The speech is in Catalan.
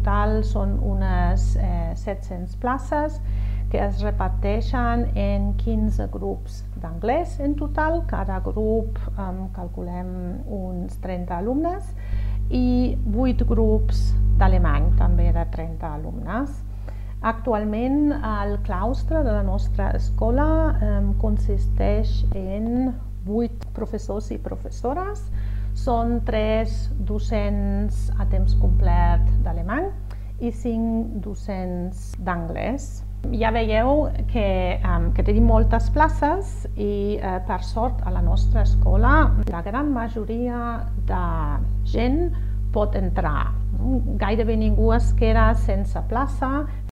total són unes 700 places que es reparteixen en 15 grups d'anglès en total. Cada grup calculem uns 30 alumnes i 8 grups d'alemany, també de 30 alumnes. Actualment el claustre de la nostra escola consisteix en 8 professors i professores. Són 3 docents a temps complet d'alemany i 5 docents d'anglès. Ja veieu que tenim moltes places i per sort a la nostra escola la gran majoria de gent pot entrar. Gairebé ningú es queda sense plaça.